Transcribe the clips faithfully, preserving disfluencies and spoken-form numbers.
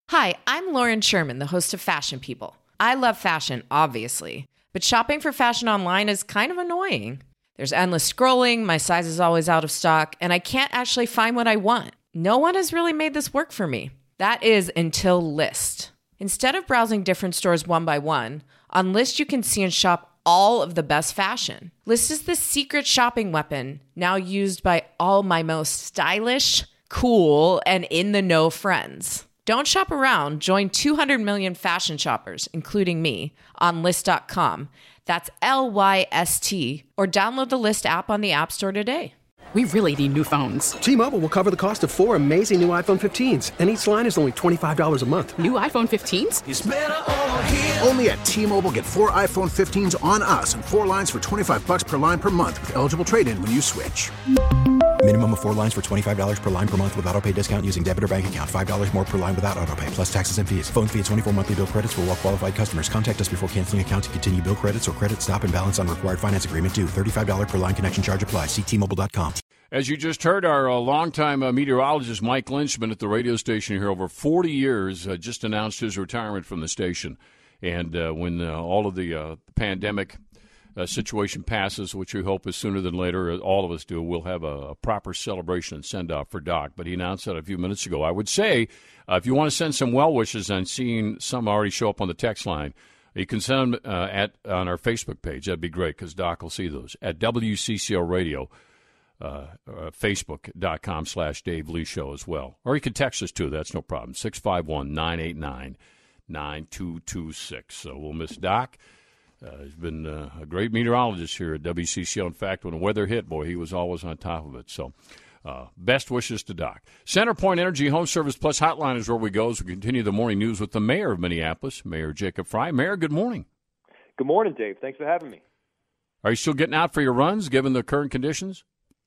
Hi, I'm Lauren Sherman, the host of Fashion People. I love fashion, obviously, but shopping for fashion online is kind of annoying. There's endless scrolling, my size is always out of stock, and I can't actually find what I want. No one has really made this work for me. That is until Lyst. Instead of browsing different stores one by one, on Lyst you can see and shop all of the best fashion. Lyst is the secret shopping weapon, now used by all my most stylish, cool, and in-the-know friends. Don't shop around. Join two hundred million fashion shoppers, including me, on Lyst dot com. That's L Y S T. Or download the Lyst app on the App Store today. We really need new phones. T-Mobile will cover the cost of four amazing new iPhone fifteens, and each line is only twenty-five dollars a month. New iPhone fifteens? It's better over here. Only at T-Mobile, get four iPhone fifteens on us and four lines for twenty-five bucks per line per month with eligible trade-in when you switch. Minimum of four lines for twenty-five dollars per line per month with autopay discount using debit or bank account. five dollars more per line without autopay, plus taxes and fees. Phone fee at twenty-four monthly bill credits for well-qualified customers. Contact us before canceling account to continue bill credits or credit stop and balance on required finance agreement due. thirty-five dollars per line connection charge applies. See T Mobile dot com. As you just heard, our uh, longtime uh, meteorologist Mike Lynch, been at the radio station here over forty years, uh, just announced his retirement from the station. And uh, when uh, all of the uh, pandemic uh, situation passes, which we hope is sooner than later, all of us do, we'll have a, a proper celebration and send-off for Doc. But he announced that a few minutes ago. I would say, uh, if you want to send some well wishes, and seeing some already show up on the text line, you can send them uh, at on our Facebook page. That'd be great, because Doc will see those at W C C O Radio. Uh, uh, Facebook.com slash Dave Lee Show as well. Or you can text us too. That's no problem. six five one, nine eight nine, nine two two six. So we'll miss Doc. Uh, he's been uh, a great meteorologist here at W C C O. In fact, when the weather hit, boy, he was always on top of it. So uh, best wishes to Doc. CenterPoint Energy Home Service Plus Hotline is where we go as we continue the morning news with the mayor of Minneapolis, Mayor Jacob Frey. Mayor, good morning. Good morning, Dave. Thanks for having me. Are you still getting out for your runs given the current conditions?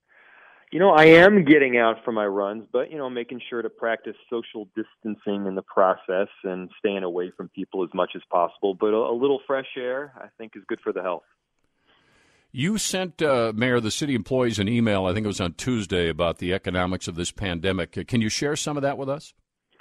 You know, I am getting out for my runs, but, you know, making sure to practice social distancing in the process and staying away from people as much as possible. But a, a little fresh air, I think, is good for the health. You sent, uh, Mayor, the city employees an email, I think it was on Tuesday, about the economics of this pandemic. Can you share some of that with us?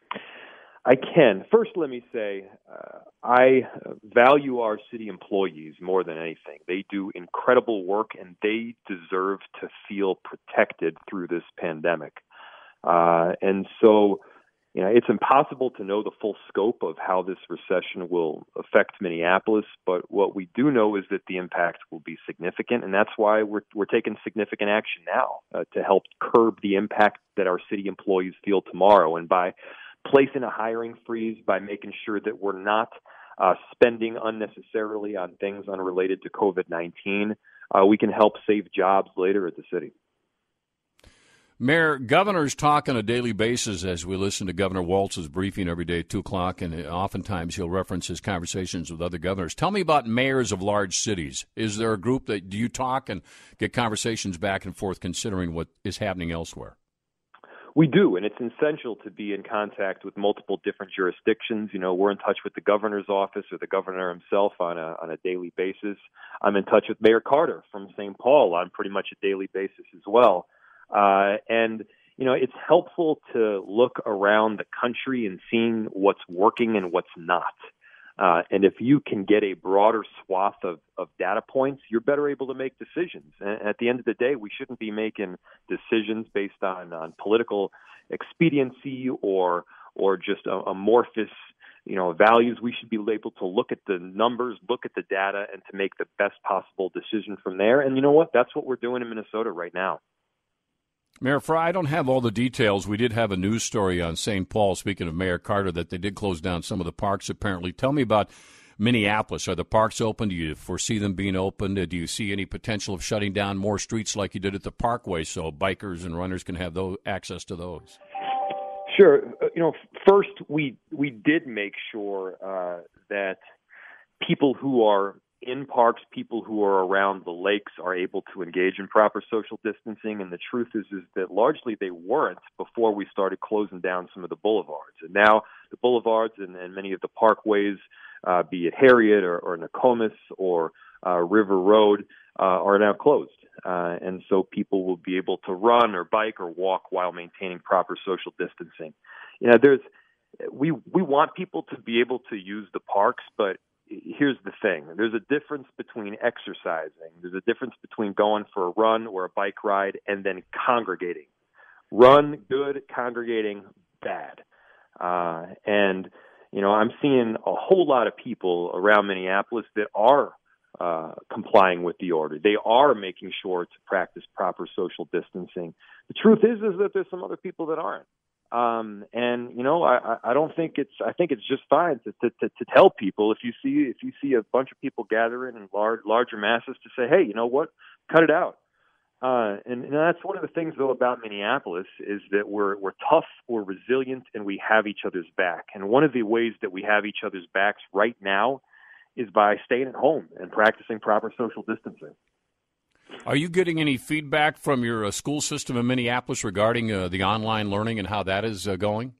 I can. First, let me say, uh, I value our city employees more than anything. They do incredible work, and they deserve to feel protected through this pandemic. Uh, and so, you know, it's impossible to know the full scope of how this recession will affect Minneapolis, but what we do know is that the impact will be significant, and that's why we're we're taking significant action now uh, to help curb the impact that our city employees feel tomorrow. And by placing a hiring freeze, by making sure that we're not uh, spending unnecessarily on things unrelated to COVID nineteen, uh, we can help save jobs later at the city. Mayor, governors talk on a daily basis as we listen to Governor Walz's briefing every day at two o'clock, and oftentimes he'll reference his conversations with other governors. Tell me about mayors of large cities. Is there a group that do you talk and get conversations back and forth considering what is happening elsewhere? We do, and it's essential to be in contact with multiple different jurisdictions. You know, we're in touch with the governor's office or the governor himself on a on a daily basis. I'm in touch with Mayor Carter from Saint Paul on pretty much a daily basis as well. Uh, and, you know, it's helpful to look around the country and seeing what's working and what's not. Uh, and if you can get a broader swath of, of data points, you're better able to make decisions. And at the end of the day, we shouldn't be making decisions based on, on political expediency or or just a, amorphous, you know, values. We should be able to look at the numbers, look at the data, and to make the best possible decision from there. And you know what? That's what we're doing in Minnesota right now. Mayor Frey, I don't have all the details. We did have a news story on Saint Paul, speaking of Mayor Carter, that they did close down some of the parks, apparently. Tell me about Minneapolis. Are the parks open? Do you foresee them being open? Do you see any potential of shutting down more streets like you did at the Parkway so bikers and runners can have those, access to those? Sure. Uh, you know, first, we we did make sure uh, that people who are in parks, people who are around the lakes are able to engage in proper social distancing. And the truth is, is that largely they weren't before we started closing down some of the boulevards. And now the boulevards and, and many of the parkways, uh, be it Harriet or, or Nokomis or uh, River Road, uh, are now closed. Uh, and so people will be able to run or bike or walk while maintaining proper social distancing. You know, there's we we want people to be able to use the parks, but here's the thing. There's a difference between exercising. There's a difference between going for a run or a bike ride and then congregating. Run, good. Congregating, bad. Uh, and, you know, I'm seeing a whole lot of people around Minneapolis that are uh, complying with the order. They are making sure to practice proper social distancing. The truth is, is that there's some other people that aren't. Um, and, you know, I, I don't think it's, I think it's just fine to, to, to, to tell people if you see, if you see a bunch of people gathering in large, larger masses to say, hey, you know what, cut it out. Uh, and, and that's one of the things though about Minneapolis is that we're, we're tough, we're resilient, and we have each other's back. And one of the ways that we have each other's backs right now is by staying at home and practicing proper social distancing. Are you getting any feedback from your uh, school system in Minneapolis regarding uh, the online learning and how that is uh, going?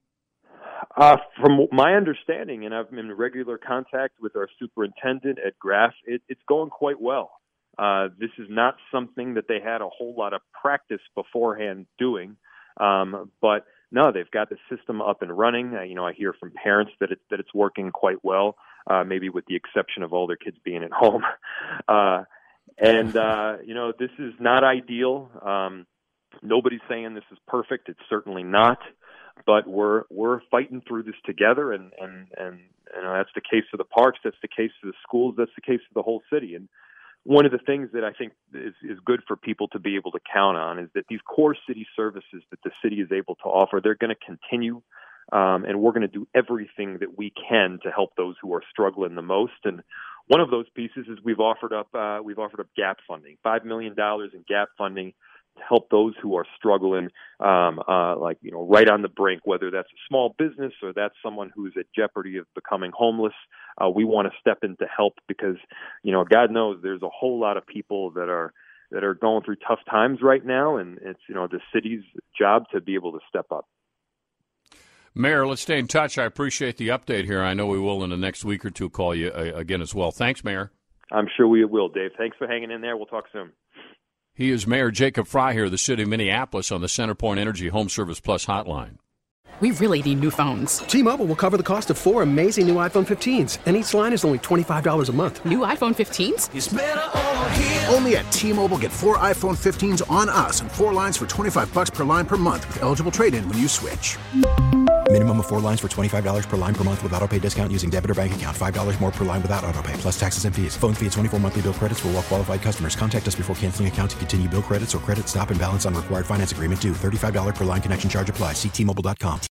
Uh, from my understanding, and I've been in regular contact with our superintendent at Graff, it, it's going quite well. Uh, this is not something that they had a whole lot of practice beforehand doing, um, but no, they've got the system up and running. Uh, you know, I hear from parents that it's that it's working quite well, uh, maybe with the exception of all their kids being at home. Uh, And, uh, you know, this is not ideal. Um, nobody's saying this is perfect. It's certainly not. But we're we're fighting through this together, and, and, and you know, that's the case for the parks. That's the case for the schools. That's the case for the whole city. And one of the things that I think is, is good for people to be able to count on is that these core city services that the city is able to offer, they're going to continue. Um, and we're going to do everything that we can to help those who are struggling the most. And one of those pieces is we've offered up uh, we've offered up GAP funding, five million dollars in GAP funding to help those who are struggling, um, uh, like you know, right on the brink. Whether that's a small business or that's someone who's at jeopardy of becoming homeless, uh, we want to step in to help because you know, God knows there's a whole lot of people that are that are going through tough times right now, and it's you know the city's job to be able to step up. Mayor, let's stay in touch. I appreciate the update here. I know we will in the next week or two call you uh, again as well. Thanks, Mayor. I'm sure we will, Dave. Thanks for hanging in there. We'll talk soon. He is Mayor Jacob Frey here, the city of Minneapolis, on the CenterPoint Energy Home Service Plus hotline. We really need new phones. T-Mobile will cover the cost of four amazing new iPhone fifteens, and each line is only twenty-five dollars a month. New iPhone fifteens? It's better over here. Only at T-Mobile, get four iPhone fifteens on us and four lines for twenty-five bucks per line per month with eligible trade-in when you switch. Minimum of four lines for twenty-five dollars per line per month with autopay discount using debit or bank account. five dollars more per line without autopay, plus taxes and fees. Phone fee at twenty-four monthly bill credits for well-qualified customers. Contact us before canceling account to continue bill credits or credit stop and balance on required finance agreement due. thirty-five dollars per line connection charge applies. See T Mobile dot com.